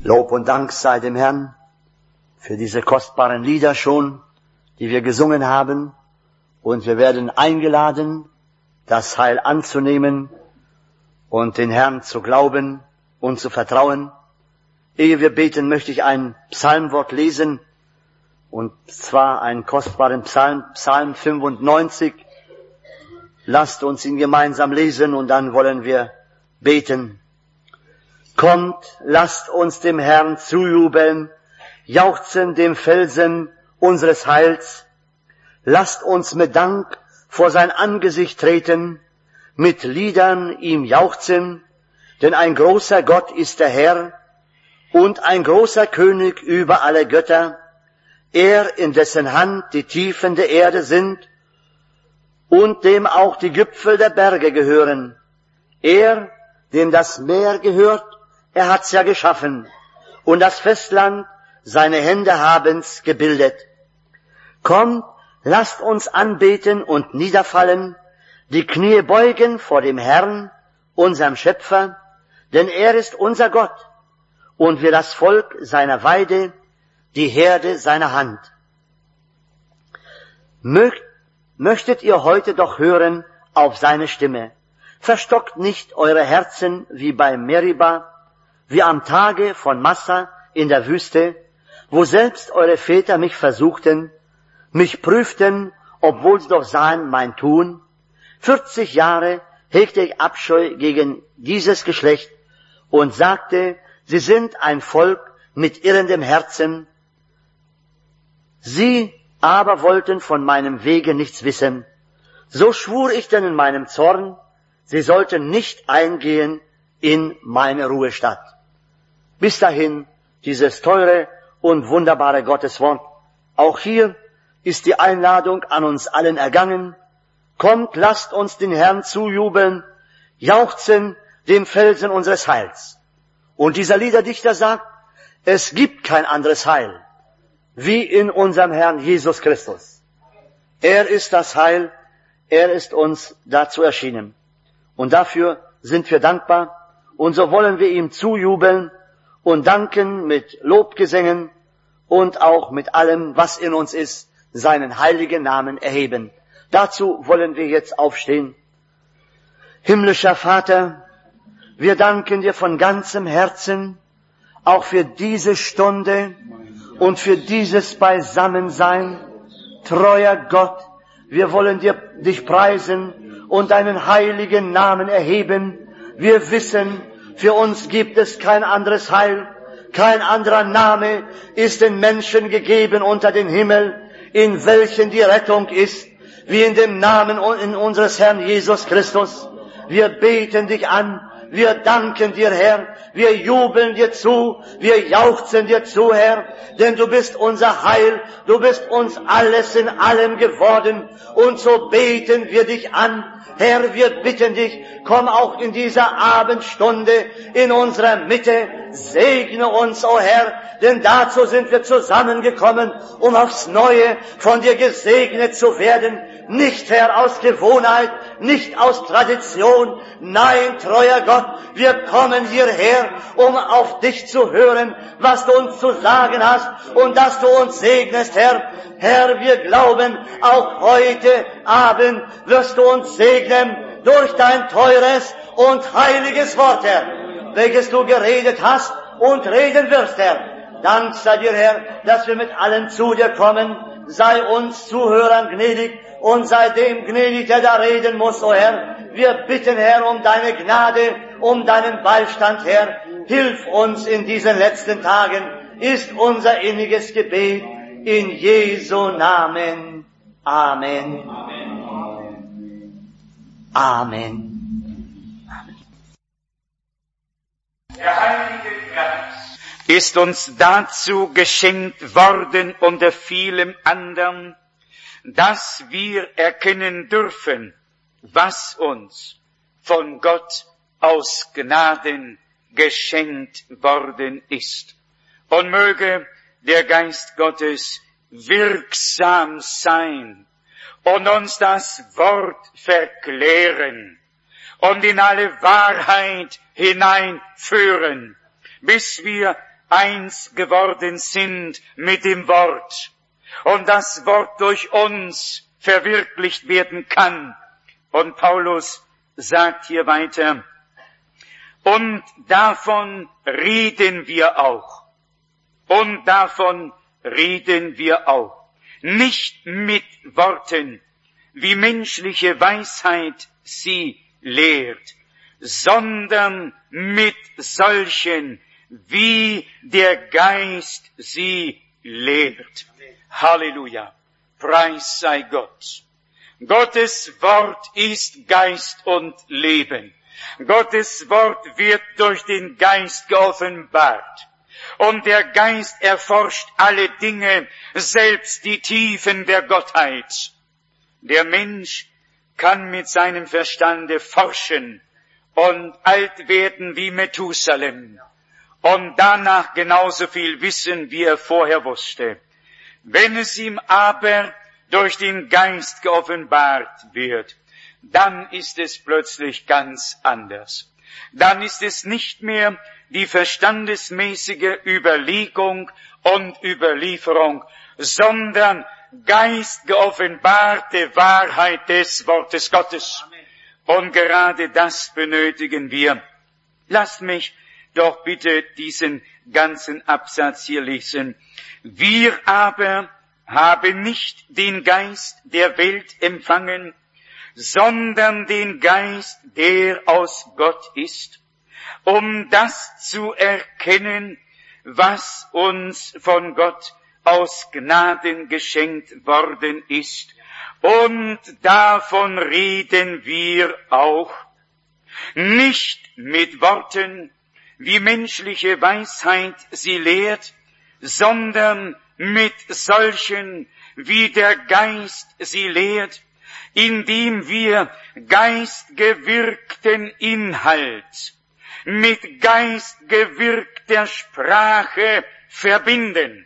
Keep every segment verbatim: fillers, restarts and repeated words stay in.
Lob und Dank sei dem Herrn für diese kostbaren Lieder schon, die wir gesungen haben. Und wir werden eingeladen, das Heil anzunehmen und den Herrn zu glauben und zu vertrauen. Ehe wir beten, möchte ich ein Psalmwort lesen, und zwar einen kostbaren Psalm, Psalm fünfundneunzig. Lasst uns ihn gemeinsam lesen und dann wollen wir beten. Kommt, lasst uns dem Herrn zujubeln, jauchzen dem Felsen unseres Heils. Lasst uns mit Dank vor sein Angesicht treten, mit Liedern ihm jauchzen, denn ein großer Gott ist der Herr und ein großer König über alle Götter. Er, in dessen Hand die Tiefen der Erde sind und dem auch die Gipfel der Berge gehören. Er, dem das Meer gehört, er hat's ja geschaffen, und das Festland seine Hände haben's gebildet. Kommt, lasst uns anbeten und niederfallen, die Knie beugen vor dem Herrn, unserem Schöpfer, denn er ist unser Gott, und wir das Volk seiner Weide, die Herde seiner Hand. Mögt, möchtet ihr heute doch hören auf seine Stimme. Verstockt nicht eure Herzen wie bei Meriba, wie am Tage von Massa in der Wüste, wo selbst eure Väter mich versuchten, mich prüften, obwohl sie doch sahen mein Tun. Vierzig Jahre hegte ich Abscheu gegen dieses Geschlecht und sagte, sie sind ein Volk mit irrendem Herzen. Sie aber wollten von meinem Wege nichts wissen. So schwur ich denn in meinem Zorn, sie sollten nicht eingehen in meine Ruhestadt. Bis dahin dieses teure und wunderbare Gotteswort. Auch hier ist die Einladung an uns allen ergangen. Kommt, lasst uns den Herrn zujubeln, jauchzen dem Felsen unseres Heils. Und dieser Liederdichter sagt, es gibt kein anderes Heil wie in unserem Herrn Jesus Christus. Er ist das Heil, er ist uns dazu erschienen. Und dafür sind wir dankbar, und so wollen wir ihm zujubeln und danken mit Lobgesängen und auch mit allem, was in uns ist, seinen heiligen Namen erheben. Dazu wollen wir jetzt aufstehen. Himmlischer Vater, wir danken dir von ganzem Herzen, auch für diese Stunde und für dieses Beisammensein. Treuer Gott, wir wollen dir, dich preisen und deinen heiligen Namen erheben. Wir wissen, für uns gibt es kein anderes Heil, kein anderer Name ist den Menschen gegeben unter den Himmel, in welchen die Rettung ist, wie in dem Namen in unseres Herrn Jesus Christus. Wir beten dich an, wir danken dir, Herr, wir jubeln dir zu, wir jauchzen dir zu, Herr, denn du bist unser Heil, du bist uns alles in allem geworden, und so beten wir dich an. Herr, wir bitten dich, komm auch in dieser Abendstunde in unserer Mitte, segne uns, o Herr, denn dazu sind wir zusammengekommen, um aufs Neue von dir gesegnet zu werden. Nicht, Herr, aus Gewohnheit, nicht aus Tradition. Nein, treuer Gott, wir kommen hierher, um auf dich zu hören, was du uns zu sagen hast und dass du uns segnest, Herr. Herr, wir glauben, auch heute Abend wirst du uns segnen durch dein teures und heiliges Wort, Herr, welches du geredet hast und reden wirst, Herr. Dank sei dir, Herr, dass wir mit allen zu dir kommen. Sei uns Zuhörern gnädig und sei dem gnädig, der da reden muss, o Herr. Wir bitten, Herr, um deine Gnade, um deinen Beistand, Herr. Hilf uns in diesen letzten Tagen, ist unser inniges Gebet in Jesu Namen. Amen. Amen. Der Heilige Geist ist uns dazu geschenkt worden unter vielem anderen, dass wir erkennen dürfen, was uns von Gott aus Gnaden geschenkt worden ist. Und möge der Geist Gottes wirksam sein und uns das Wort verklären und in alle Wahrheit hineinführen, bis wir eins geworden sind mit dem Wort und das Wort durch uns verwirklicht werden kann. Und Paulus sagt hier weiter, und davon reden wir auch. Und davon reden wir auch. Nicht mit Worten, wie menschliche Weisheit sie lehrt, sondern mit solchen, wie der Geist sie lehrt. Halleluja. Preis sei Gott. Gottes Wort ist Geist und Leben. Gottes Wort wird durch den Geist geoffenbart. Und der Geist erforscht alle Dinge, selbst die Tiefen der Gottheit. Der Mensch kann mit seinem Verstande forschen und alt werden wie Methusalem und danach genauso viel wissen, wie er vorher wusste. Wenn es ihm aber durch den Geist geoffenbart wird, dann ist es plötzlich ganz anders. Dann ist es nicht mehr die verstandesmäßige Überlegung und Überlieferung, sondern geistgeoffenbarte Wahrheit des Wortes Gottes. Und gerade das benötigen wir. Lasst mich doch bitte diesen ganzen Absatz hier lesen. Wir aber haben nicht den Geist der Welt empfangen, sondern den Geist, der aus Gott ist, um das zu erkennen, was uns von Gott aus Gnaden geschenkt worden ist. Und davon reden wir auch, nicht mit Worten, wie menschliche Weisheit sie lehrt, sondern mit solchen, wie der Geist sie lehrt, indem wir geistgewirkten Inhalt mit geistgewirkter Sprache verbinden.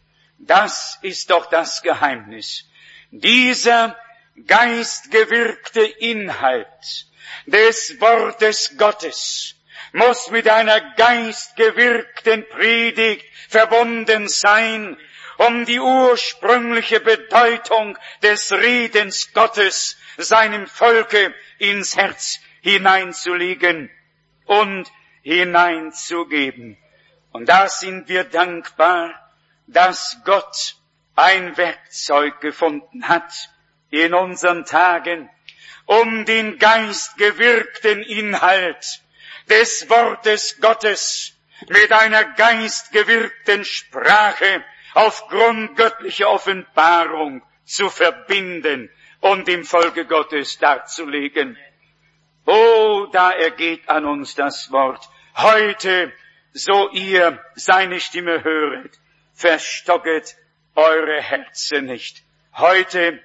Das ist doch das Geheimnis. Dieser geistgewirkte Inhalt des Wortes Gottes muss mit einer geistgewirkten Predigt verbunden sein, um die ursprüngliche Bedeutung des Redens Gottes seinem Volke ins Herz hineinzulegen und hineinzugeben. Und da sind wir dankbar, dass Gott ein Werkzeug gefunden hat in unseren Tagen, um den geistgewirkten Inhalt des Wortes Gottes mit einer geistgewirkten Sprache aufgrund göttlicher Offenbarung zu verbinden und dem Volke Gottes darzulegen. Oh, da ergeht an uns das Wort. Heute, so ihr seine Stimme höret, verstocket eure Herzen nicht. Heute,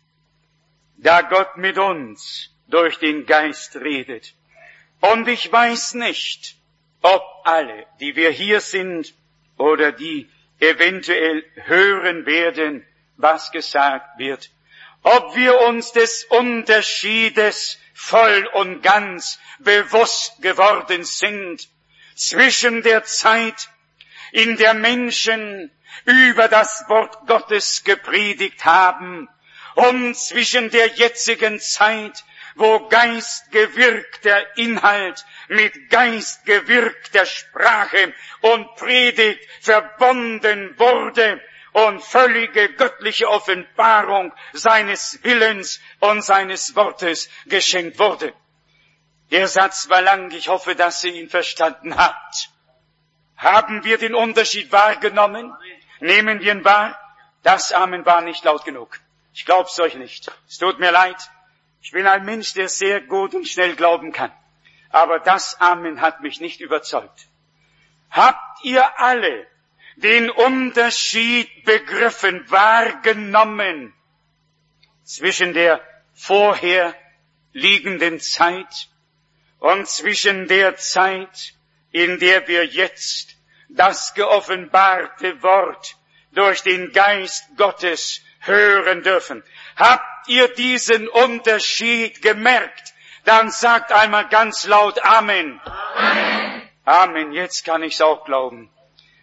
da Gott mit uns durch den Geist redet. Und ich weiß nicht, ob alle, die wir hier sind oder die eventuell hören werden, was gesagt wird, ob wir uns des Unterschiedes voll und ganz bewusst geworden sind zwischen der Zeit, in der Menschen über das Wort Gottes gepredigt haben, und zwischen der jetzigen Zeit, wo geistgewirkter Inhalt mit geistgewirkter Sprache und Predigt verbunden wurde und völlige göttliche Offenbarung seines Willens und seines Wortes geschenkt wurde. Der Satz war lang, ich hoffe, dass ihr ihn verstanden habt. Haben wir den Unterschied wahrgenommen? Nehmen wir ihn wahr? Das Amen war nicht laut genug. Ich glaub's euch nicht. Es tut mir leid. Ich bin ein Mensch, der sehr gut und schnell glauben kann. Aber das Amen hat mich nicht überzeugt. Habt ihr alle den Unterschied begriffen, wahrgenommen zwischen der vorherliegenden Zeit und zwischen der Zeit, in der wir jetzt das geoffenbarte Wort durch den Geist Gottes hören dürfen? Habt ihr diesen Unterschied gemerkt? Dann sagt einmal ganz laut Amen. Amen. Amen. Jetzt kann ich's auch glauben.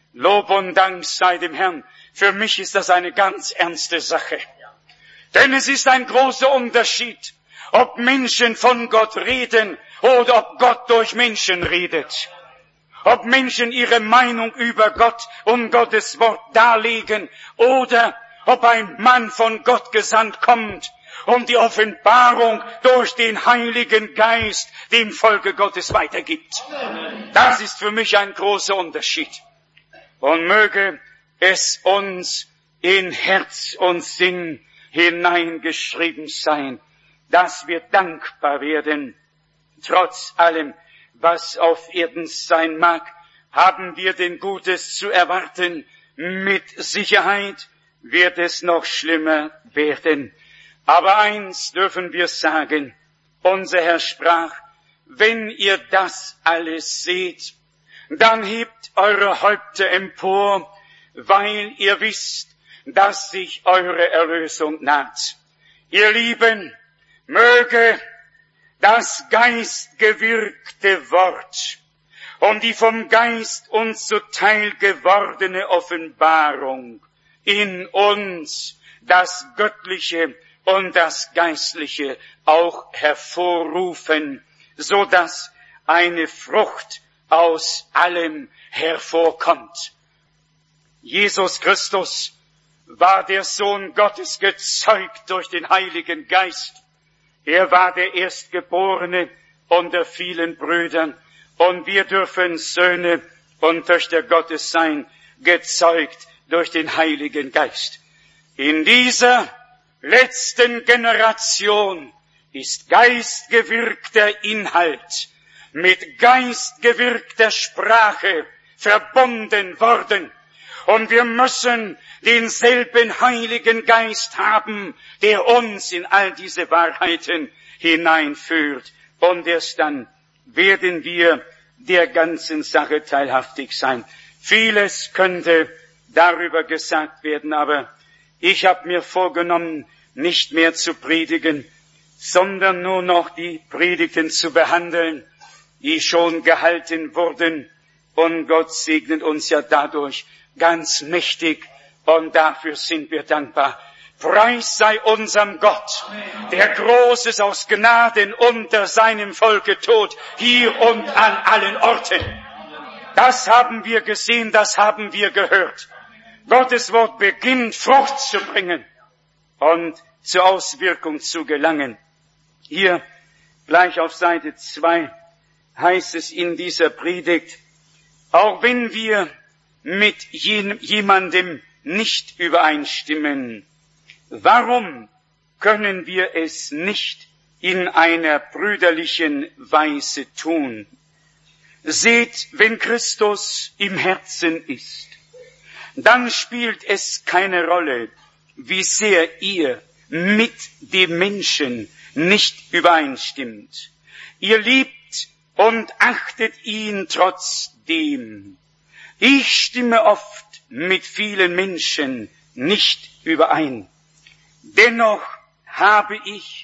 Lob und Dank sei dem Herrn. Für mich ist das eine ganz ernste Sache. Denn es ist ein großer Unterschied, ob Menschen von Gott reden oder ob Gott durch Menschen redet. Ob Menschen ihre Meinung über Gott und Gottes Wort darlegen oder ob ein Mann von Gott gesandt kommt und die Offenbarung durch den Heiligen Geist dem Volke Gottes weitergibt. Das ist für mich ein großer Unterschied. Und möge es uns in Herz und Sinn hineingeschrieben sein, dass wir dankbar werden. Trotz allem, was auf Erden sein mag, haben wir denn Gutes zu erwarten. Mit Sicherheit wird es noch schlimmer werden. Aber eins dürfen wir sagen, unser Herr sprach, wenn ihr das alles seht, dann hebt eure Häupter empor, weil ihr wisst, dass sich eure Erlösung naht. Ihr Lieben, möge das geistgewirkte Wort und die vom Geist uns zuteil gewordene Offenbarung in uns das Göttliche und das Geistliche auch hervorrufen, so dass eine Frucht aus allem hervorkommt. Jesus Christus war der Sohn Gottes, gezeugt durch den Heiligen Geist. Er war der Erstgeborene unter vielen Brüdern, und wir dürfen Söhne und Töchter Gottes sein, gezeugt durch den Heiligen Geist. In dieser letzten Generation ist geistgewirkter Inhalt mit geistgewirkter Sprache verbunden worden. Und wir müssen denselben Heiligen Geist haben, der uns in all diese Wahrheiten hineinführt. Und erst dann werden wir der ganzen Sache teilhaftig sein. Vieles könnte darüber gesagt werden, aber ich habe mir vorgenommen, nicht mehr zu predigen, sondern nur noch die Predigten zu behandeln, die schon gehalten wurden. Und Gott segnet uns ja dadurch ganz mächtig, und dafür sind wir dankbar. Preis sei unserem Gott, der Großes aus Gnaden unter seinem Volke tut, hier und an allen Orten. Das haben wir gesehen, das haben wir gehört. Gottes Wort beginnt, Frucht zu bringen und zur Auswirkung zu gelangen. Hier, gleich auf Seite zwei, heißt es in dieser Predigt, auch wenn wir mit jemandem nicht übereinstimmen, warum können wir es nicht in einer brüderlichen Weise tun? Seht, wenn Christus im Herzen ist, dann spielt es keine Rolle, wie sehr ihr mit dem Menschen nicht übereinstimmt. Ihr liebt und achtet ihn trotzdem. Ich stimme oft mit vielen Menschen nicht überein. Dennoch habe ich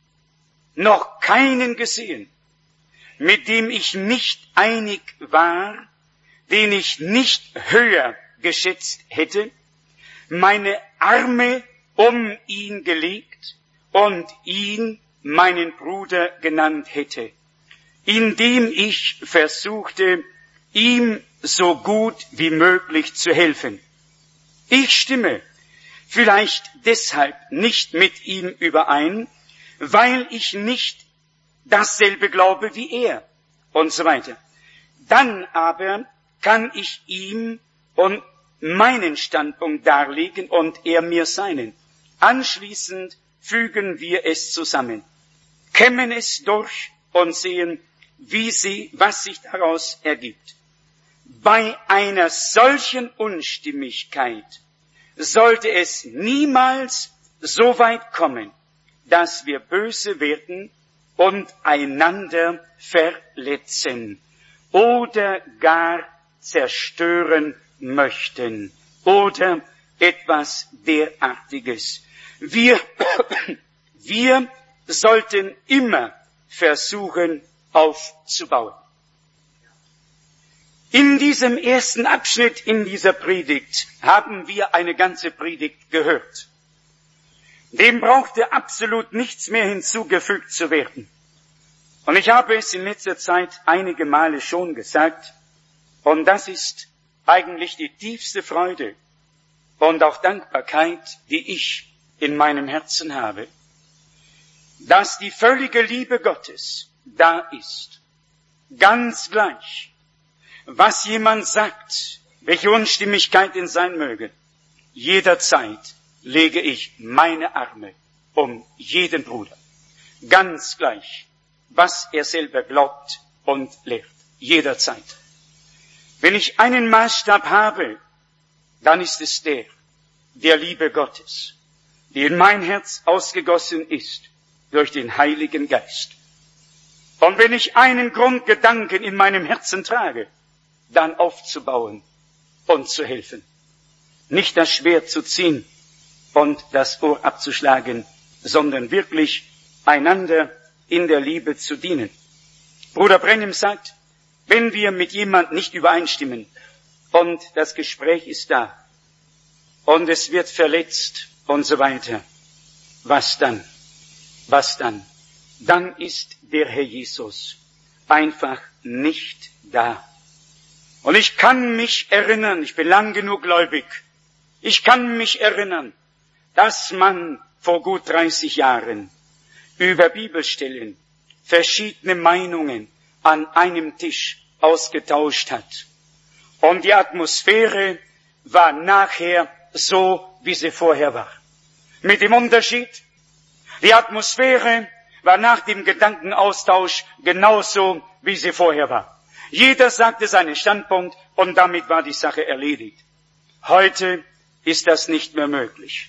noch keinen gesehen, mit dem ich nicht einig war, den ich nicht höher geschätzt hätte, meine Arme um ihn gelegt und ihn meinen Bruder genannt hätte, indem ich versuchte, ihm so gut wie möglich zu helfen. Ich stimme vielleicht deshalb nicht mit ihm überein, weil ich nicht dasselbe glaube wie er und so weiter. Dann aber kann ich ihm und meinen Standpunkt darlegen und er mir seinen. Anschließend fügen wir es zusammen, kämmen es durch und sehen, wie sie, was sich daraus ergibt. Bei einer solchen Unstimmigkeit sollte es niemals so weit kommen, dass wir böse werden und einander verletzen oder gar zerstören möchten oder etwas derartiges. Wir, wir sollten immer versuchen aufzubauen. In diesem ersten Abschnitt in dieser Predigt haben wir eine ganze Predigt gehört. Dem brauchte absolut nichts mehr hinzugefügt zu werden. Und ich habe es in letzter Zeit einige Male schon gesagt, und das ist eigentlich die tiefste Freude und auch Dankbarkeit, die ich in meinem Herzen habe, dass die völlige Liebe Gottes da ist, ganz gleich, was jemand sagt, welche Unstimmigkeit in sein möge, jederzeit lege ich meine Arme um jeden Bruder, ganz gleich, was er selber glaubt und lehrt, jederzeit. Wenn ich einen Maßstab habe, dann ist es der, der Liebe Gottes, die in mein Herz ausgegossen ist durch den Heiligen Geist. Und wenn ich einen Grundgedanken in meinem Herzen trage, dann aufzubauen und zu helfen. Nicht das Schwert zu ziehen und das Ohr abzuschlagen, sondern wirklich einander in der Liebe zu dienen. Bruder Branham sagt, wenn wir mit jemand nicht übereinstimmen und das Gespräch ist da und es wird verletzt und so weiter, was dann? Was dann? Dann ist der Herr Jesus einfach nicht da. Und ich kann mich erinnern, ich bin lang genug gläubig, ich kann mich erinnern, dass man vor gut dreißig Jahren über Bibelstellen verschiedene Meinungen an einem Tisch ausgetauscht hat. Und die Atmosphäre war nachher so, wie sie vorher war. Mit dem Unterschied, die Atmosphäre war nach dem Gedankenaustausch genauso, wie sie vorher war. Jeder sagte seinen Standpunkt und damit war die Sache erledigt. Heute ist das nicht mehr möglich.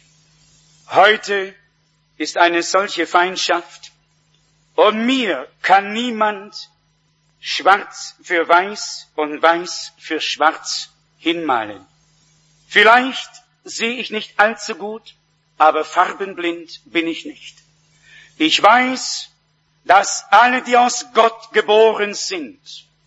Heute ist eine solche Feindschaft und mir kann niemand schwarz für weiß und weiß für schwarz hinmalen. Vielleicht sehe ich nicht allzu gut, aber farbenblind bin ich nicht. Ich weiß, dass alle, die aus Gott geboren sind,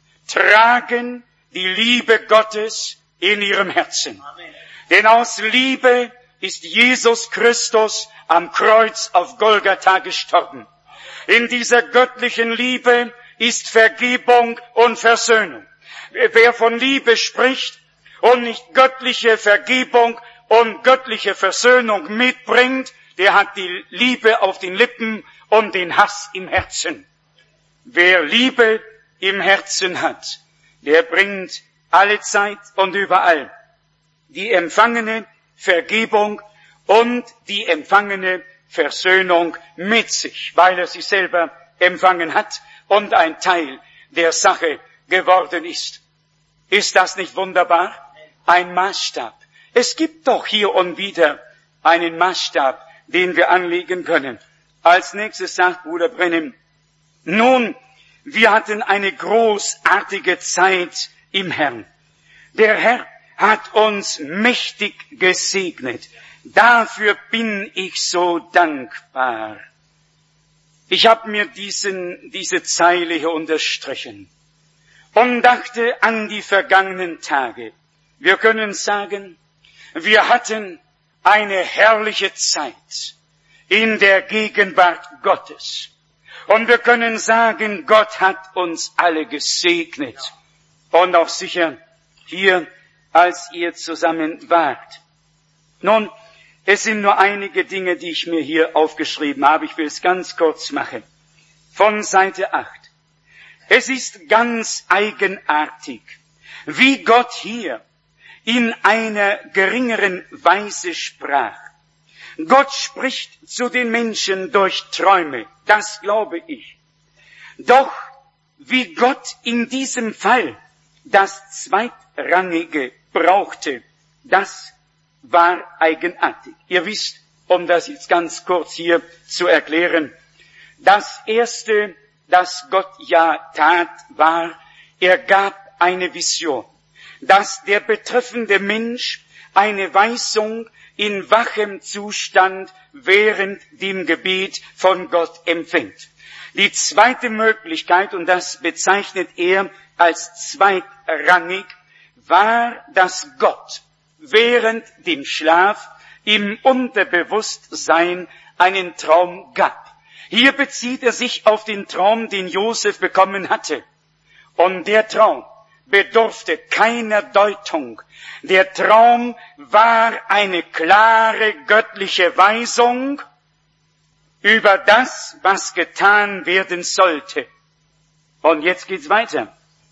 tragen die Liebe Gottes in ihrem Herzen. Amen. Denn aus Liebe ist Jesus Christus am Kreuz auf Golgatha gestorben. In dieser göttlichen Liebe ist Vergebung und Versöhnung. Wer von Liebe spricht und nicht göttliche Vergebung und göttliche Versöhnung mitbringt, der hat die Liebe auf den Lippen und den Hass im Herzen. Wer Liebe im Herzen hat, der bringt alle Zeit und überall die empfangene Vergebung und die empfangene Versöhnung mit sich, weil er sie selber empfangen hat und ein Teil der Sache geworden ist. Ist das nicht wunderbar? Ein Maßstab. Es gibt doch hier und wieder einen Maßstab, den wir anlegen können. Als nächstes sagt Bruder Branham, nun, wir hatten eine großartige Zeit im Herrn. Der Herr hat uns mächtig gesegnet. Dafür bin ich so dankbar. Ich habe mir diesen, diese Zeile hier unterstrichen und dachte an die vergangenen Tage. Wir können sagen, wir hatten eine herrliche Zeit in der Gegenwart Gottes. Und wir können sagen, Gott hat uns alle gesegnet. Und auch sicher hier, als ihr zusammen wart. Nun, es sind nur einige Dinge, die ich mir hier aufgeschrieben habe. Ich will es ganz kurz machen. Von Seite acht. Es ist ganz eigenartig, wie Gott hier in einer geringeren Weise sprach. Gott spricht zu den Menschen durch Träume, das glaube ich. Doch wie Gott in diesem Fall das Zweitrangige brauchte, das war eigenartig. Ihr wisst, um das jetzt ganz kurz hier zu erklären, das Erste, das Gott ja tat, war, er gab eine Vision, dass der betreffende Mensch eine Weisung in wachem Zustand während dem Gebet von Gott empfängt. Die zweite Möglichkeit, und das bezeichnet er als zweitrangig war, dass Gott während dem Schlaf im Unterbewusstsein einen Traum gab. Hier bezieht er sich auf den Traum, den Josef bekommen hatte. Und der Traum bedurfte keiner Deutung. Der Traum war eine klare göttliche Weisung über das, was getan werden sollte. Und jetzt geht's weiter.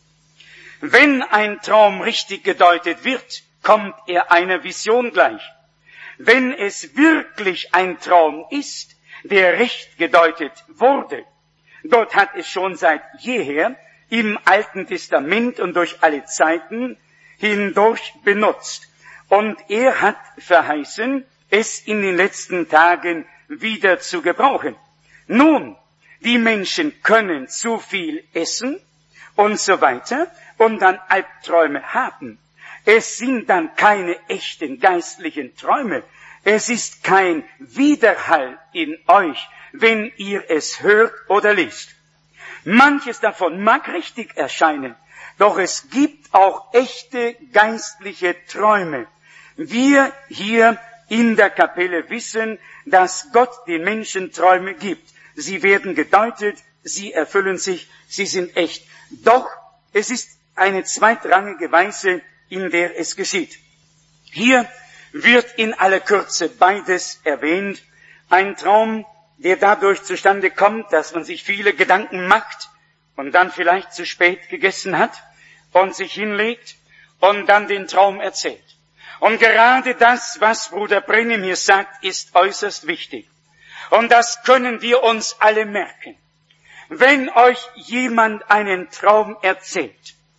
Wenn ein Traum richtig gedeutet wird, kommt er einer Vision gleich. Wenn es wirklich ein Traum ist, der recht gedeutet wurde, Gott hat es schon seit jeher im Alten Testament und durch alle Zeiten hindurch benutzt. Und er hat verheißen, es in den letzten Tagen wieder zu gebrauchen. Nun, die Menschen können zu viel essen und so weiter und dann Albträume haben. Es sind dann keine echten geistlichen Träume. Es ist kein Widerhall in euch, wenn ihr es hört oder liest. Manches davon mag richtig erscheinen, doch es gibt auch echte geistliche Träume. Wir hier in der Kapelle wissen, dass Gott den Menschen Träume gibt. Sie werden gedeutet, sie erfüllen sich, sie sind echt. Doch es ist eine zweitrangige Weise, in der es geschieht. Hier wird in aller Kürze beides erwähnt. Ein Traum, der dadurch zustande kommt, dass man sich viele Gedanken macht und dann vielleicht zu spät gegessen hat und sich hinlegt und dann den Traum erzählt. Und gerade das, was Bruder Brennim hier sagt, ist äußerst wichtig. Und das können wir uns alle merken. Wenn euch jemand einen Traum erzählt,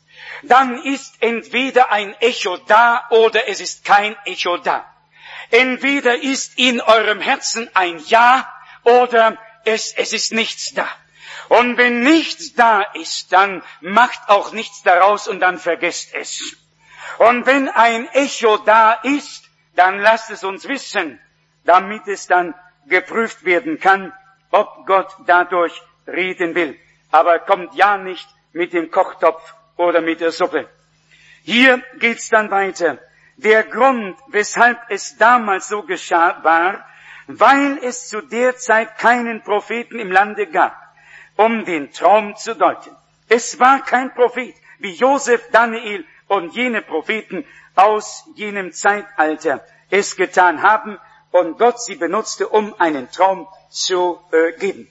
dann ist entweder ein Echo da oder es ist kein Echo da. Entweder ist in eurem Herzen ein Ja oder es, es ist nichts da. Und wenn nichts da ist, dann macht auch nichts daraus und dann vergesst es. Und wenn ein Echo da ist, dann lasst es uns wissen, damit es dann geprüft werden kann, ob Gott dadurch reden will. Aber kommt ja nicht mit dem Kochtopf oder mit der Suppe. Hier geht's dann weiter. Der Grund, weshalb es damals so geschah, war, weil es zu der Zeit keinen Propheten im Lande gab, um den Traum zu deuten. Es war kein Prophet, wie Josef, Daniel und jene Propheten aus jenem Zeitalter es getan haben und Gott sie benutzte, um einen Traum zu äh, geben.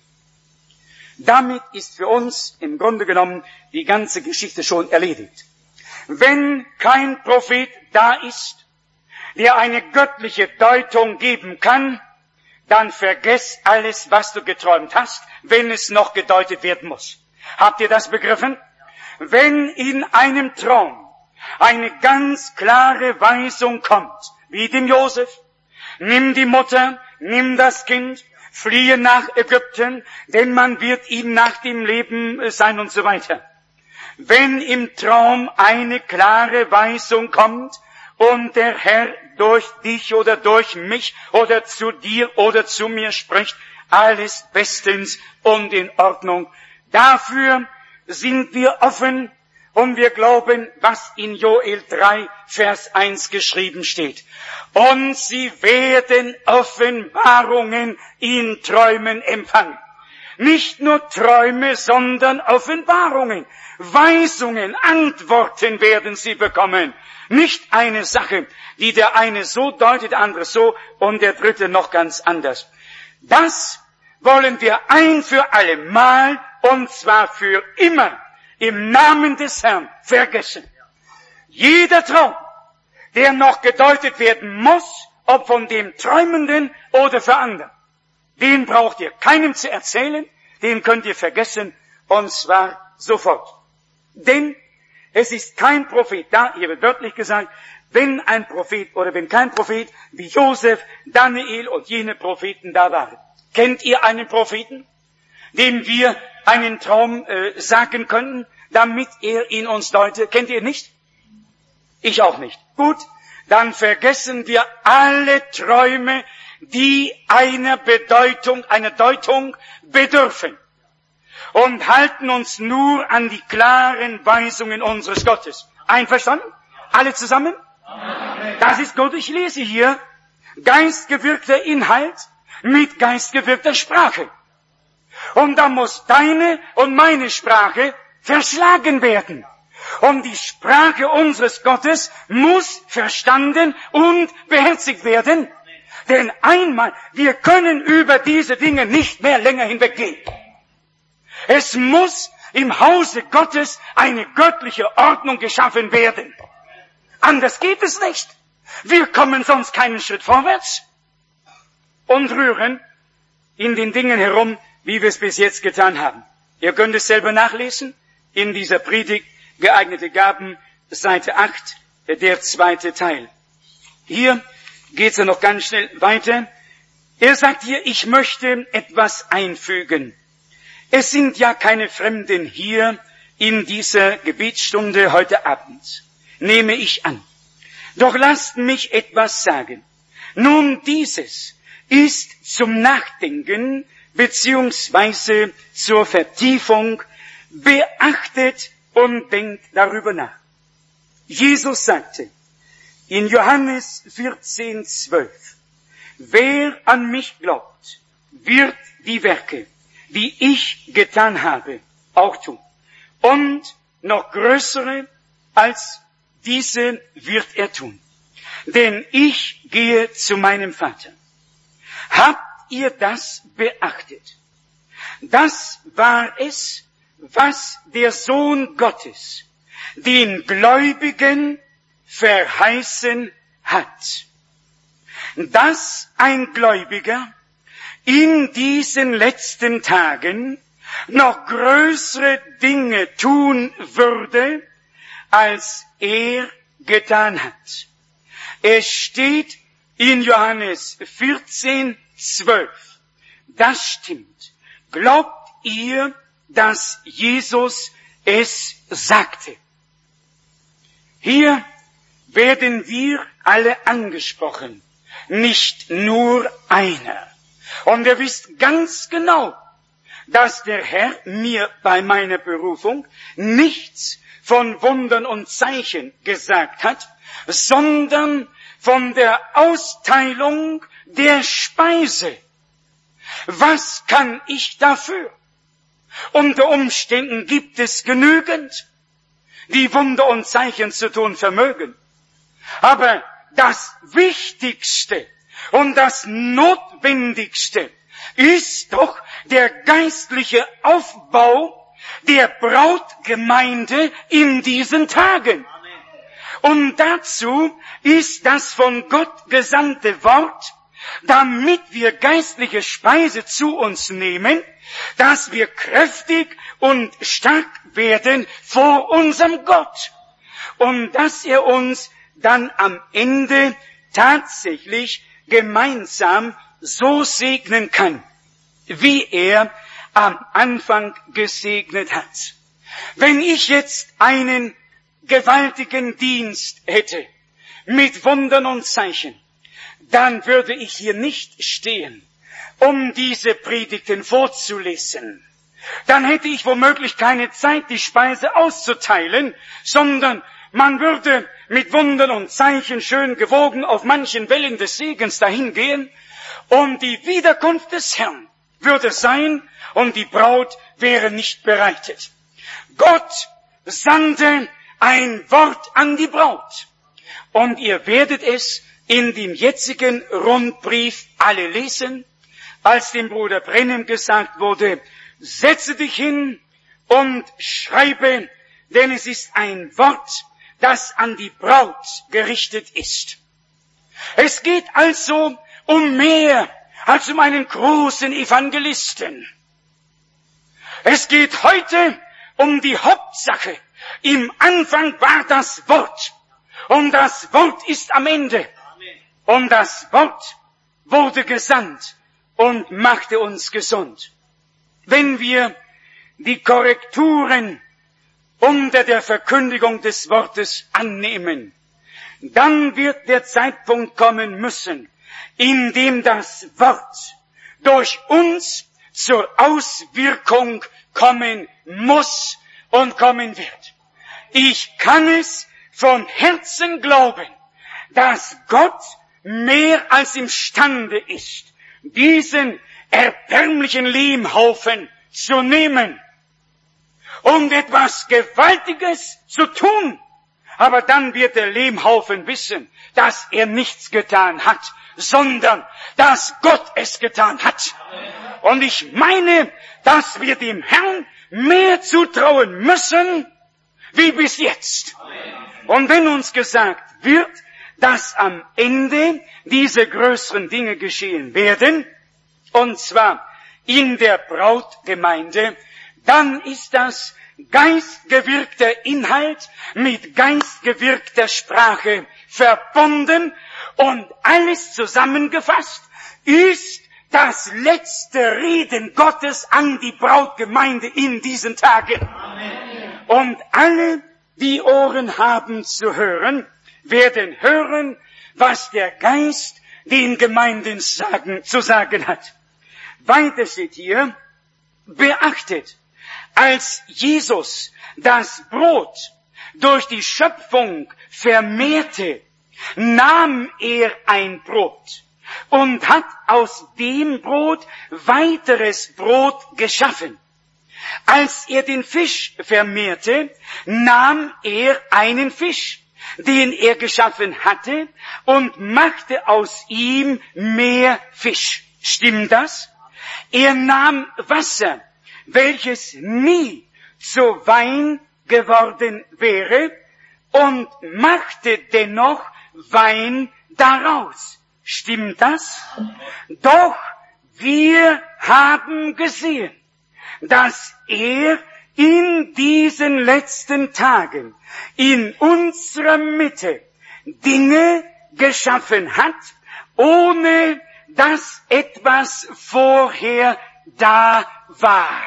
Damit ist für uns im Grunde genommen die ganze Geschichte schon erledigt. Wenn kein Prophet da ist, der eine göttliche Deutung geben kann, dann vergess alles, was du geträumt hast, wenn es noch gedeutet werden muss. Habt ihr das begriffen? Wenn in einem Traum eine ganz klare Weisung kommt, wie dem Josef, nimm die Mutter, nimm das Kind, fliehe nach Ägypten, denn man wird ihm nach dem Leben sein und so weiter. Wenn im Traum eine klare Weisung kommt und der Herr durch dich oder durch mich oder zu dir oder zu mir spricht, alles bestens und in Ordnung. Dafür sind wir offen und wir glauben, was in Joel drei, Vers eins geschrieben steht. Und sie werden Offenbarungen in Träumen empfangen. Nicht nur Träume, sondern Offenbarungen, Weisungen, Antworten werden sie bekommen. Nicht eine Sache, die der eine so deutet, der andere so und der dritte noch ganz anders. Das wollen wir ein für alle Mal und zwar für immer im Namen des Herrn vergessen. Jeder Traum, der noch gedeutet werden muss, ob von dem Träumenden oder für andere, den braucht ihr keinem zu erzählen, den könnt ihr vergessen und zwar sofort. Denn es ist kein Prophet da, hier wird wörtlich gesagt, wenn ein Prophet oder wenn kein Prophet wie Josef, Daniel und jene Propheten da waren. Kennt ihr einen Propheten, dem wir einen Traum äh, sagen können, damit er ihn uns deute? Kennt ihr nicht? Ich auch nicht. Gut, dann vergessen wir alle Träume, die einer Bedeutung, einer Deutung bedürfen. und halten uns nur an die klaren Weisungen unseres Gottes. Einverstanden? Alle zusammen? Amen. Das ist Gott. Ich lese hier geistgewirkter Inhalt mit geistgewirkter Sprache. Und da muss deine und meine Sprache verschlagen werden. Und die Sprache unseres Gottes muss verstanden und beherzigt werden. Denn einmal, wir können über diese Dinge nicht mehr länger hinweggehen. Es muss im Hause Gottes eine göttliche Ordnung geschaffen werden. Anders geht es nicht. Wir kommen sonst keinen Schritt vorwärts und rühren in den Dingen herum, wie wir es bis jetzt getan haben. Ihr könnt es selber nachlesen in dieser Predigt, geeignete Gaben, Seite acht, der zweite Teil. Hier geht es ja noch ganz schnell weiter. Er sagt hier, ich möchte etwas einfügen. Es sind ja keine Fremden hier in dieser Gebetsstunde heute Abend, nehme ich an. Doch lasst mich etwas sagen. Nun, dieses ist zum Nachdenken beziehungsweise zur Vertiefung. Beachtet und denkt darüber nach. Jesus sagte in Johannes vierzehn, zwölf, wer an mich glaubt, wird die Werke, die ich getan habe, auch tun. Und noch größere als diese wird er tun. Denn ich gehe zu meinem Vater. Habt ihr das beachtet? Das war es, was der Sohn Gottes den Gläubigen verheißen hat. Dass ein Gläubiger in diesen letzten Tagen noch größere Dinge tun würde, als er getan hat. Es steht in Johannes vierzehn, zwölf. Das stimmt. Glaubt ihr, dass Jesus es sagte? Hier werden wir alle angesprochen, nicht nur einer. Und ihr wisst ganz genau, dass der Herr mir bei meiner Berufung nichts von Wundern und Zeichen gesagt hat, sondern von der Austeilung der Speise. Was kann ich dafür? Unter Umständen gibt es genügend, die Wunder und Zeichen zu tun vermögen. Aber das Wichtigste und das Notwendigste ist doch der geistliche Aufbau der Brautgemeinde in diesen Tagen. Und dazu ist das von Gott gesandte Wort, damit wir geistliche Speise zu uns nehmen, dass wir kräftig und stark werden vor unserem Gott. Und dass er uns dann am Ende tatsächlich gemeinsam so segnen kann, wie er am Anfang gesegnet hat. Wenn ich jetzt einen gewaltigen Dienst hätte, mit Wundern und Zeichen, dann würde ich hier nicht stehen, um diese Predigten vorzulesen. Dann hätte ich womöglich keine Zeit, die Speise auszuteilen, sondern man würde mit Wundern und Zeichen schön gewogen auf manchen Wellen des Segens dahingehen und die Wiederkunft des Herrn würde sein und die Braut wäre nicht bereitet. Gott sandte ein Wort an die Braut und ihr werdet es in dem jetzigen Rundbrief alle lesen, als dem Bruder Brennem gesagt wurde, setze dich hin und schreibe, denn es ist ein Wort, das an die Braut gerichtet ist. Es geht also um mehr als um einen großen Evangelisten. Es geht heute um die Hauptsache. Im Anfang war das Wort und das Wort ist am Ende. Und das Wort wurde gesandt und machte uns gesund. Wenn wir die Korrekturen unter der Verkündigung des Wortes annehmen, dann wird der Zeitpunkt kommen müssen, in dem das Wort durch uns zur Auswirkung kommen muss und kommen wird. Ich kann es von Herzen glauben, dass Gott mehr als imstande ist, diesen erbärmlichen Lehmhaufen zu nehmen und etwas Gewaltiges zu tun. Aber dann wird der Lehmhaufen wissen, dass er nichts getan hat, sondern dass Gott es getan hat. Und ich meine, dass wir dem Herrn mehr zutrauen müssen, wie bis jetzt. Und wenn uns gesagt wird, dass am Ende diese größeren Dinge geschehen werden, und zwar in der Brautgemeinde, dann ist das geistgewirkter Inhalt mit geistgewirkter Sprache verbunden und alles zusammengefasst ist das letzte Reden Gottes an die Brautgemeinde in diesen Tagen. Amen. Und alle, die Ohren haben zu hören, werden hören, was der Geist den Gemeinden sagen, zu sagen hat. Weiter steht hier, beachtet, als Jesus das Brot durch die Schöpfung vermehrte, nahm er ein Brot und hat aus dem Brot weiteres Brot geschaffen. Als er den Fisch vermehrte, nahm er einen Fisch, den er geschaffen hatte, und machte aus ihm mehr Fisch. Stimmt das? Er nahm Wasser, welches nie zu Wein geworden wäre, und machte dennoch Wein daraus. Stimmt das? Doch wir haben gesehen, dass er in diesen letzten Tagen in unserer Mitte Dinge geschaffen hat, ohne dass etwas vorher da war.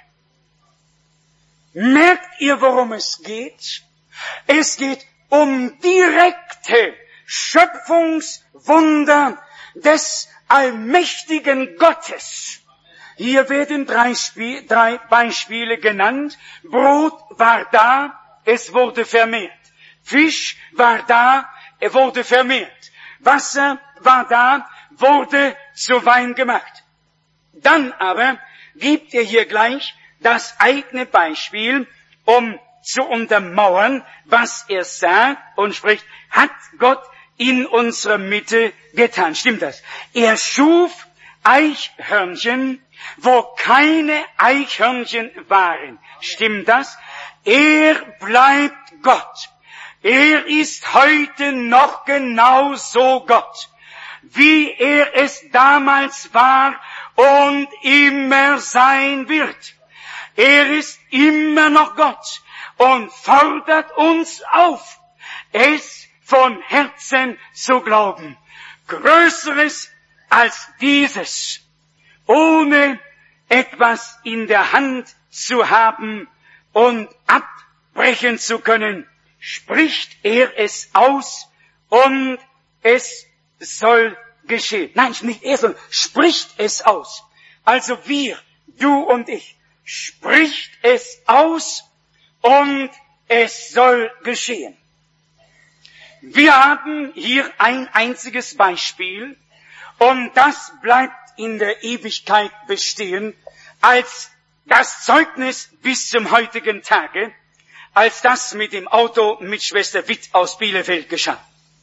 Merkt ihr, worum es geht? Es geht um direkte Schöpfungswunder des allmächtigen Gottes. Hier werden drei, Spie- drei Beispiele genannt. Brot war da, es wurde vermehrt. Fisch war da, er wurde vermehrt. Wasser war da, wurde zu Wein gemacht. Dann aber gibt er hier gleich das eigene Beispiel, um zu untermauern, was er sagt und spricht, hat Gott in unserer Mitte getan. Stimmt das? Er schuf Eichhörnchen, wo keine Eichhörnchen waren. Stimmt das? Er bleibt Gott. Er ist heute noch genauso Gott, wie er es damals war und immer sein wird. Er ist immer noch Gott und fordert uns auf, es von Herzen zu glauben. Größeres als dieses, ohne etwas in der Hand zu haben und abbrechen zu können, spricht er es aus und es soll geschehen. Nein, nicht er, sondern spricht es aus. Also wir, du und ich, spricht es aus und es soll geschehen. Wir haben hier ein einziges Beispiel und das bleibt in der Ewigkeit bestehen als das Zeugnis bis zum heutigen Tage, als das mit dem Auto mit Schwester Witt aus Bielefeld geschah.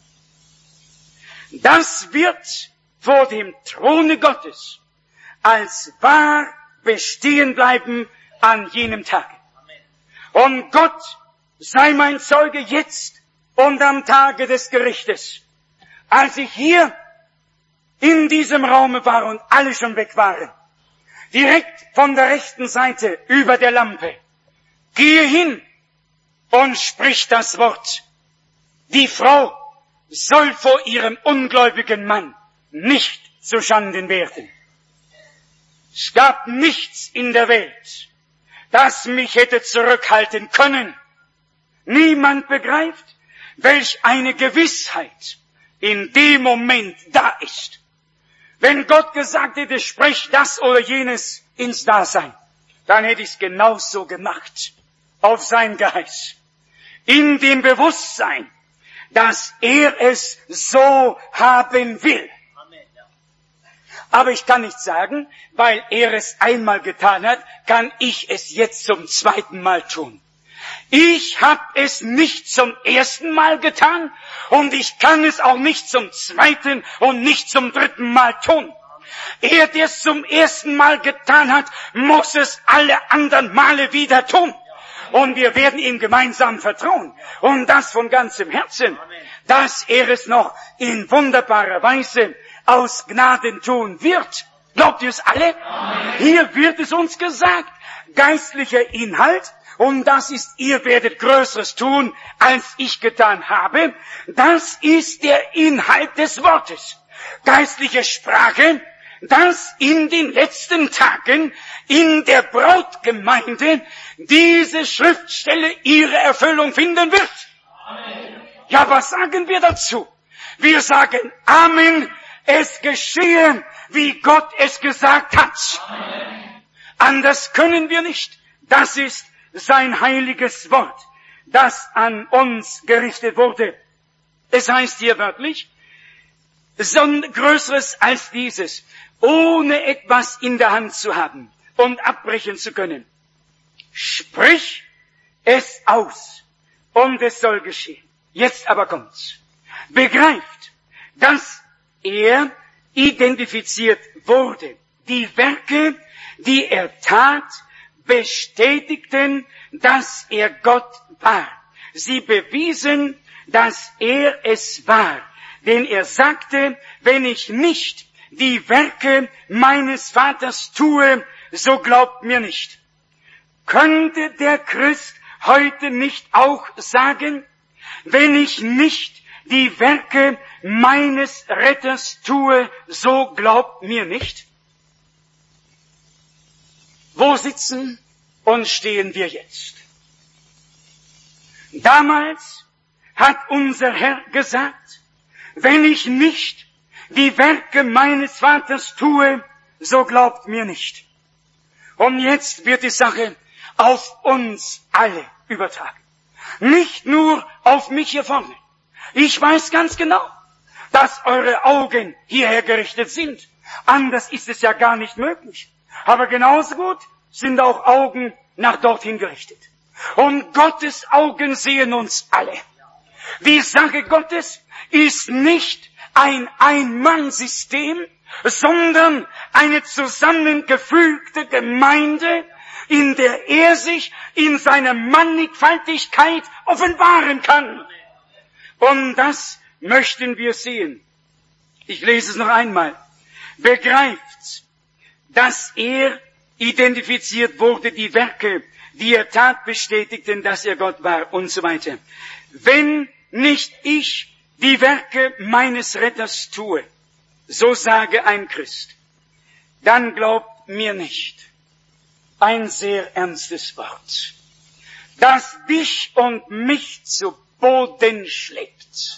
Das wird vor dem Throne Gottes als wahr bestehen bleiben an jenem Tage. Und Gott sei mein Zeuge jetzt und am Tage des Gerichtes. Als ich hier in diesem Raume war und alle schon weg waren, direkt von der rechten Seite über der Lampe, gehe hin und sprich das Wort. Die Frau soll vor ihrem ungläubigen Mann nicht zuschanden werden. Es gab nichts in der Welt, das mich hätte zurückhalten können. Niemand begreift, welch eine Gewissheit in dem Moment da ist. Wenn Gott gesagt hätte, sprich das oder jenes ins Dasein, dann hätte ich es genauso gemacht. Auf sein Geheiß. In dem Bewusstsein, dass er es so haben will. Aber ich kann nicht sagen, weil er es einmal getan hat, kann ich es jetzt zum zweiten Mal tun. Ich habe es nicht zum ersten Mal getan und ich kann es auch nicht zum zweiten und nicht zum dritten Mal tun. Er, der es zum ersten Mal getan hat, muss es alle anderen Male wieder tun. Und wir werden ihm gemeinsam vertrauen. Und das von ganzem Herzen, dass er es noch in wunderbarer Weise aus Gnaden tun wird. Glaubt ihr es alle? Amen. Hier wird es uns gesagt. Geistlicher Inhalt. Und das ist, ihr werdet Größeres tun, als ich getan habe. Das ist der Inhalt des Wortes. Geistliche Sprache, dass in den letzten Tagen in der Brautgemeinde diese Schriftstelle ihre Erfüllung finden wird. Amen. Ja, was sagen wir dazu? Wir sagen Amen, es geschehe, wie Gott es gesagt hat. Amen. Anders können wir nicht. Das ist sein heiliges Wort, das an uns gerichtet wurde. Es heißt hier wörtlich, so Größeres als dieses, ohne etwas in der Hand zu haben und abbrechen zu können. Sprich es aus und es soll geschehen. Jetzt aber kommt's. Begreift, dass er identifiziert wurde. Die Werke, die er tat, bestätigten, dass er Gott war. Sie bewiesen, dass er es war. Denn er sagte, wenn ich nicht die Werke meines Vaters tue, so glaubt mir nicht. Könnte der Christ heute nicht auch sagen, wenn ich nicht die Werke meines Retters tue, so glaubt mir nicht? Wo sitzen und stehen wir jetzt? Damals hat unser Herr gesagt, wenn ich nicht die Werke meines Vaters tue, so glaubt mir nicht. Und jetzt wird die Sache auf uns alle übertragen. Nicht nur auf mich hier vorne. Ich weiß ganz genau, dass eure Augen hierher gerichtet sind. Anders ist es ja gar nicht möglich. Aber genauso gut sind auch Augen nach dorthin gerichtet. Und Gottes Augen sehen uns alle. Die Sache Gottes ist nicht ein Ein-Mann-System, sondern eine zusammengefügte Gemeinde, in der er sich in seiner Mannigfaltigkeit offenbaren kann. Und das möchten wir sehen. Ich lese es noch einmal. Begreift, dass er identifiziert wurde, die Werke, die er tat, bestätigten, dass er Gott war und so weiter. Wenn nicht ich die Werke meines Retters tue, so sage ein Christ, dann glaubt mir nicht. Ein sehr ernstes Wort, das dich und mich zu Boden schlägt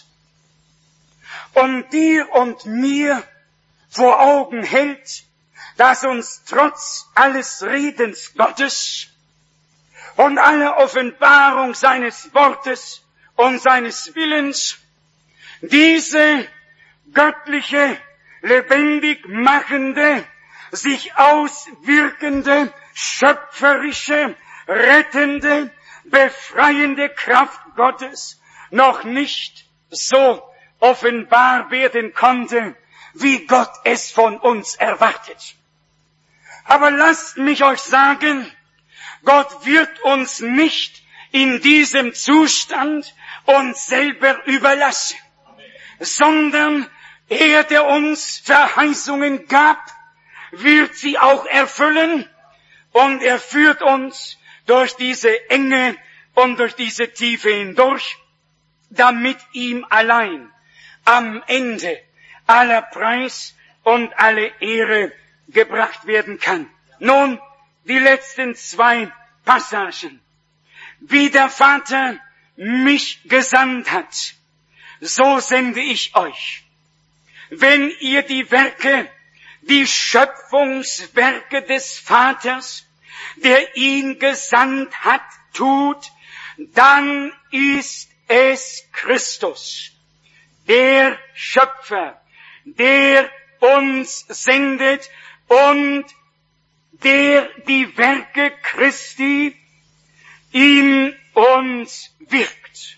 und dir und mir vor Augen hält, dass uns trotz alles Redens Gottes und aller Offenbarung seines Wortes und seines Willens diese göttliche, lebendig machende, sich auswirkende, schöpferische, rettende, befreiende Kraft Gottes noch nicht so offenbar werden konnte, wie Gott es von uns erwartet. Aber lasst mich euch sagen, Gott wird uns nicht in diesem Zustand uns selber überlassen, sondern er, der uns Verheißungen gab, wird sie auch erfüllen und er führt uns durch diese Enge und durch diese Tiefe hindurch, damit ihm allein am Ende aller Preis und alle Ehre gebracht werden kann. Nun, die letzten zwei Passagen. Wie der Vater mich gesandt hat, so sende ich euch. Wenn ihr die Werke, die Schöpfungswerke des Vaters der ihn gesandt hat, tut, dann ist es Christus, der Schöpfer, der uns sendet und der die Werke Christi in uns wirkt.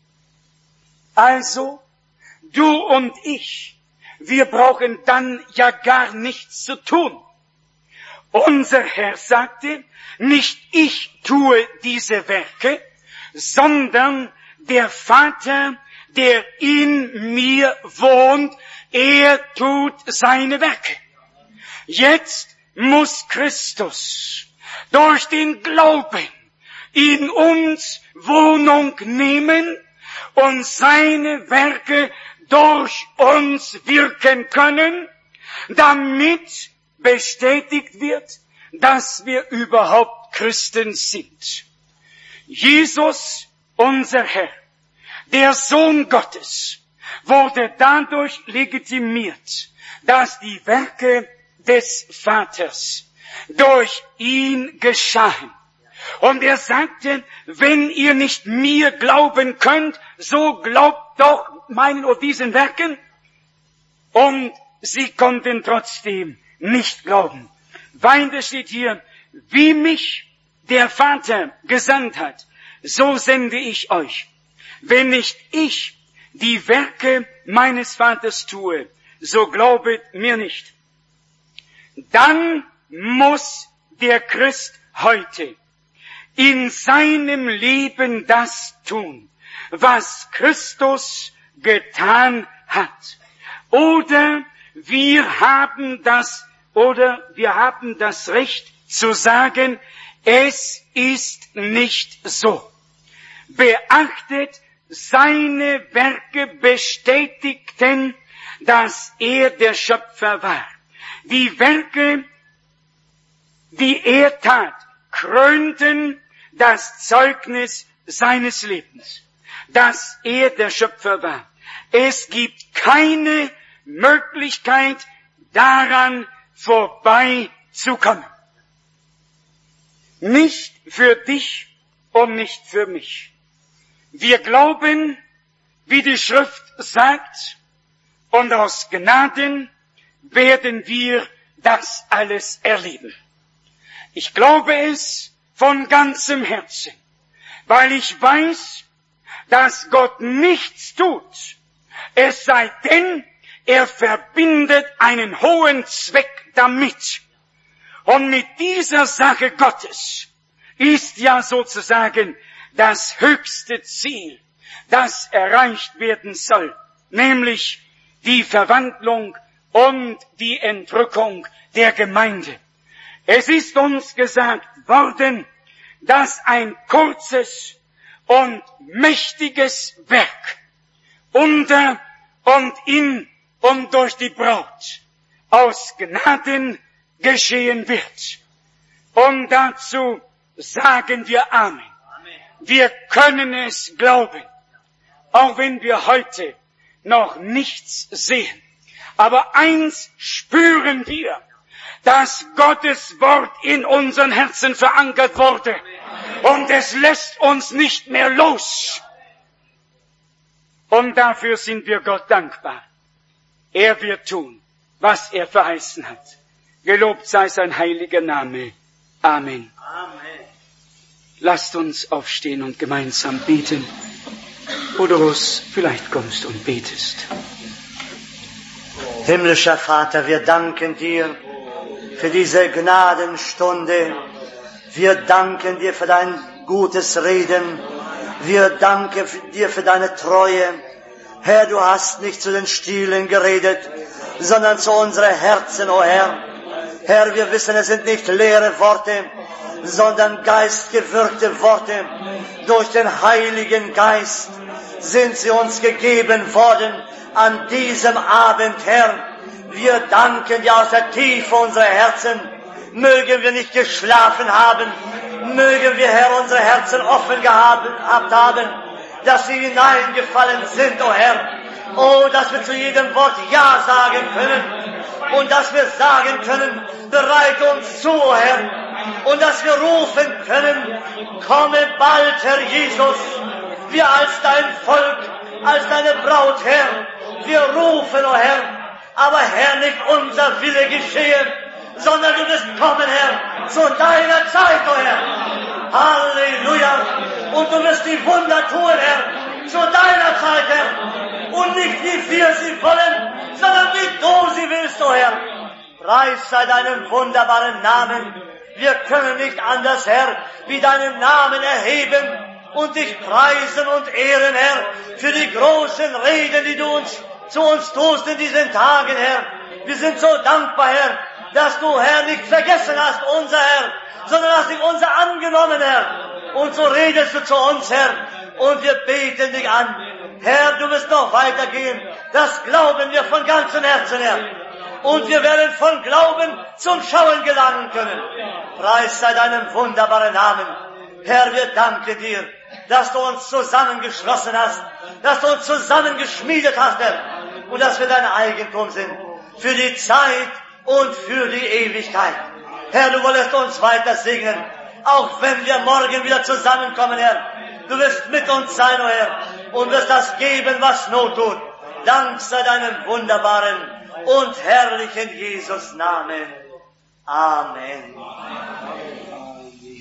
Also, du und ich, wir brauchen dann ja gar nichts zu tun. Unser Herr sagte, nicht ich tue diese Werke, sondern der Vater, der in mir wohnt, er tut seine Werke. Jetzt muss Christus durch den Glauben in uns Wohnung nehmen und seine Werke durch uns wirken können, damit bestätigt wird, dass wir überhaupt Christen sind. Jesus, unser Herr, der Sohn Gottes, wurde dadurch legitimiert, dass die Werke des Vaters durch ihn geschahen. Und er sagte, wenn ihr nicht mir glauben könnt, so glaubt doch meinen oder diesen Werken. Und sie konnten trotzdem nicht glauben. Weil es steht hier, wie mich der Vater gesandt hat, so sende ich euch. Wenn nicht ich die Werke meines Vaters tue, so glaubet mir nicht. Dann muss der Christ heute in seinem Leben das tun, was Christus getan hat. Oder wir haben das, oder wir haben das Recht zu sagen, es ist nicht so. Beachtet, seine Werke bestätigten, dass er der Schöpfer war. Die Werke, die er tat, krönten das Zeugnis seines Lebens, dass er der Schöpfer war. Es gibt keine Möglichkeit, daran vorbeizukommen. Nicht für dich und nicht für mich. Wir glauben, wie die Schrift sagt, und aus Gnaden werden wir das alles erleben. Ich glaube es von ganzem Herzen, weil ich weiß, dass Gott nichts tut, es sei denn, er verbindet einen hohen Zweck damit. Und mit dieser Sache Gottes ist ja sozusagen das höchste Ziel, das erreicht werden soll, nämlich die Verwandlung und die Entrückung der Gemeinde. Es ist uns gesagt worden, dass ein kurzes und mächtiges Werk unter und in und durch die Braut aus Gnaden geschehen wird. Und dazu sagen wir Amen. Wir können es glauben, auch wenn wir heute noch nichts sehen. Aber eins spüren wir, dass Gottes Wort in unseren Herzen verankert wurde. Und es lässt uns nicht mehr los. Und dafür sind wir Gott dankbar. Er wird tun, was er verheißen hat. Gelobt sei sein heiliger Name. Amen. Amen. Lasst uns aufstehen und gemeinsam beten. Odorus, vielleicht kommst und betest. Himmlischer Vater, wir danken dir für diese Gnadenstunde. Wir danken dir für dein gutes Reden. Wir danken dir für deine Treue. Herr, du hast nicht zu den Stielen geredet, sondern zu unseren Herzen, o Herr. Herr, wir wissen, es sind nicht leere Worte, sondern geistgewirkte Worte. Durch den Heiligen Geist sind sie uns gegeben worden an diesem Abend, Herr. Wir danken dir aus der Tiefe unserer Herzen. Mögen wir nicht geschlafen haben, mögen wir, Herr, unsere Herzen offen gehabt haben, dass sie hineingefallen sind, o Herr. Oh, dass wir zu jedem Wort Ja sagen können und dass wir sagen können, bereite uns zu, o Herr. und dass wir rufen können, komme bald, Herr Jesus, wir als dein Volk, als deine Braut, Herr, wir rufen, o Herr, aber Herr, nicht unser Wille geschehe, sondern du wirst kommen, Herr, zu deiner Zeit, o Herr. Halleluja. Und du wirst die Wunder tun, Herr, zu deiner Zeit, Herr. Und nicht wie wir sie wollen, sondern wie du sie willst, o Herr. Preis sei deinem wunderbaren Namen. Wir können nicht anders, Herr, wie deinen Namen erheben und dich preisen und ehren, Herr, für die großen Reden, die du uns zu uns tust in diesen Tagen, Herr. Wir sind so dankbar, Herr, dass du, Herr, nicht vergessen hast, unser Herr, sondern hast dich unser angenommen, Herr. Und so redest du zu uns, Herr, und wir beten dich an. Herr, du wirst noch weitergehen. Das glauben wir von ganzem Herzen, Herr. Und wir werden von Glauben zum Schauen gelangen können. Preis sei deinem wunderbaren Namen. Herr, wir danken dir, dass du uns zusammengeschlossen hast, dass du uns zusammengeschmiedet hast, Herr, und dass wir dein Eigentum sind, für die Zeit und für die Ewigkeit. Herr, du wolltest uns weiter segnen, auch wenn wir morgen wieder zusammenkommen, Herr. Du wirst mit uns sein, o Herr, und wirst das geben, was Not tut. Dank sei deinem wunderbaren und herrlichen Jesus Namen. Amen.